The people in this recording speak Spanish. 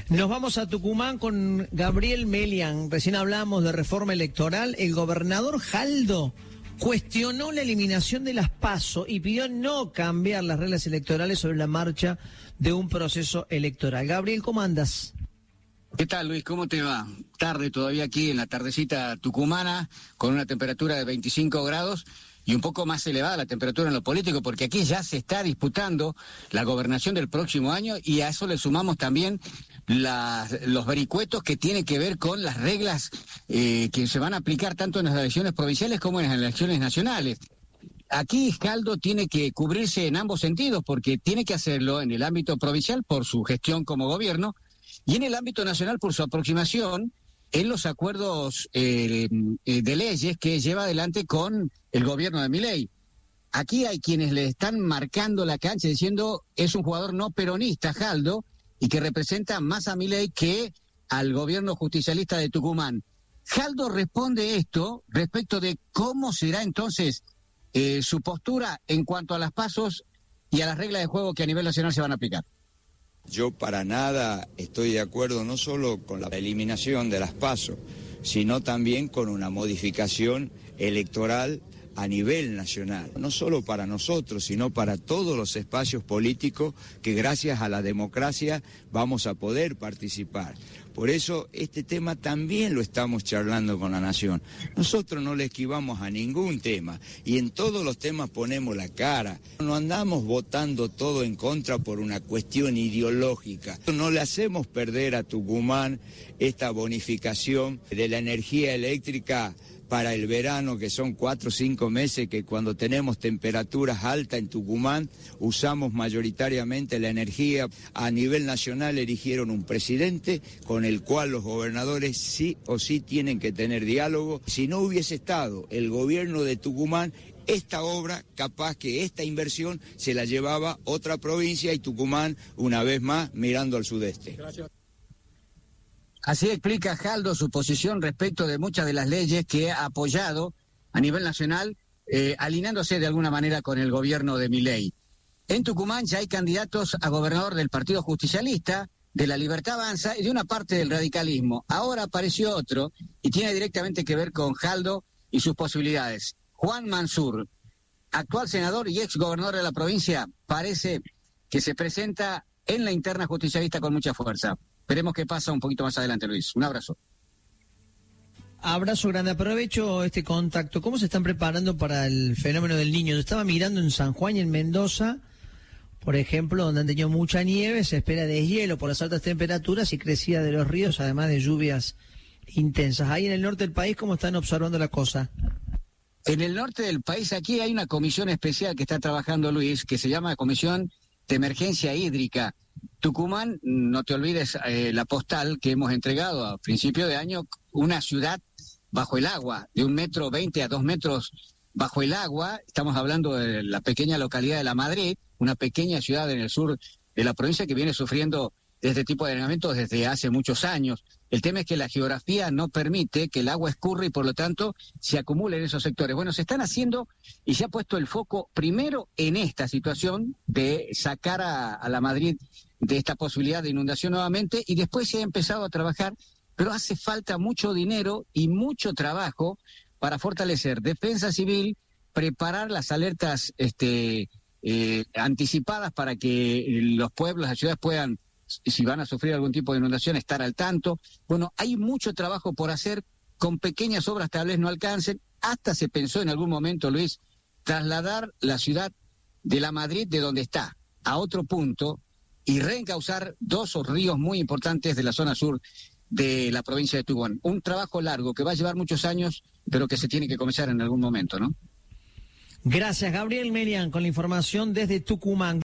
Nos vamos a Tucumán con Gabriel Melian. Recién hablamos de reforma electoral. El gobernador Jaldo cuestionó la eliminación de las PASO y pidió no cambiar las reglas electorales sobre la marcha de un proceso electoral. Gabriel, ¿cómo andas? ¿Qué tal, Luis? ¿Cómo te va? Tarde todavía aquí en la tardecita tucumana, con una temperatura de 25 grados y un poco más elevada la temperatura en lo político, porque aquí ya se está disputando la gobernación del próximo año y a eso le sumamos también los vericuetos que tienen que ver con las reglas que se van a aplicar tanto en las elecciones provinciales como en las elecciones nacionales. Aquí Jaldo tiene que cubrirse en ambos sentidos, porque tiene que hacerlo en el ámbito provincial por su gestión como gobierno y en el ámbito nacional por su aproximación en los acuerdos de leyes que lleva adelante con el gobierno de Milei. Aquí hay quienes le están marcando la cancha diciendo es un jugador no peronista, Jaldo, y que representa más a Milei que al gobierno justicialista de Tucumán. Jaldo responde esto respecto de cómo será entonces su postura en cuanto a las PASOs y a las reglas de juego que a nivel nacional se van a aplicar. Yo para nada estoy de acuerdo no solo con la eliminación de las PASO, sino también con una modificación electoral a nivel nacional, no solo para nosotros, sino para todos los espacios políticos que gracias a la democracia vamos a poder participar. Por eso este tema también lo estamos charlando con la Nación. Nosotros no le esquivamos a ningún tema y en todos los temas ponemos la cara. No andamos votando todo en contra por una cuestión ideológica. No le hacemos perder a Tucumán esta bonificación de la energía eléctrica para el verano, que son 4 o 5 meses que cuando tenemos temperaturas altas en Tucumán usamos mayoritariamente la energía. A nivel nacional eligieron un presidente con el cual los gobernadores sí o sí tienen que tener diálogo. Si no hubiese estado el gobierno de Tucumán, esta obra, capaz que esta inversión se la llevaba otra provincia y Tucumán una vez más mirando al sudeste. Gracias. Así explica Jaldo su posición respecto de muchas de las leyes que ha apoyado a nivel nacional, alineándose de alguna manera con el gobierno de Milei. En Tucumán ya hay candidatos a gobernador del Partido Justicialista, de La Libertad Avanza y de una parte del radicalismo. Ahora apareció otro y tiene directamente que ver con Jaldo y sus posibilidades. Juan Mansur, actual senador y ex gobernador de la provincia, parece que se presenta en la interna justicialista con mucha fuerza. Veremos qué pasa un poquito más adelante, Luis. Un abrazo. Abrazo grande. Aprovecho este contacto. ¿Cómo se están preparando para el fenómeno del Niño? Yo estaba mirando en San Juan y en Mendoza, por ejemplo, donde han tenido mucha nieve, se espera deshielo por las altas temperaturas y crecida de los ríos, además de lluvias intensas. Ahí en el norte del país, ¿cómo están observando la cosa? En el norte del país, aquí hay una comisión especial que está trabajando, Luis, que se llama Comisión de Emergencia Hídrica. Tucumán, no te olvides la postal que hemos entregado a principio de año, una ciudad bajo el agua, de 1,20 m a 2 metros bajo el agua. Estamos hablando de la pequeña localidad de La Madrid, una pequeña ciudad en el sur de la provincia que viene sufriendo este tipo de drenamientos desde hace muchos años. El tema es que la geografía no permite que el agua escurra y por lo tanto se acumule en esos sectores. Bueno, se están haciendo y se ha puesto el foco primero en esta situación de sacar a La Madrid de esta posibilidad de inundación nuevamente y después se ha empezado a trabajar, pero hace falta mucho dinero y mucho trabajo para fortalecer defensa civil, preparar las alertas anticipadas para que los pueblos, las ciudades puedan, si van a sufrir algún tipo de inundación, estar al tanto. Bueno, hay mucho trabajo por hacer, con pequeñas obras tal vez no alcancen. Hasta se pensó en algún momento, Luis, trasladar la ciudad de La Madrid, de donde está, a otro punto y reencauzar 2 ríos muy importantes de la zona sur de la provincia de Tucumán. Un trabajo largo que va a llevar muchos años, pero que se tiene que comenzar en algún momento, ¿no? Gracias, Gabriel Melian, con la información desde Tucumán.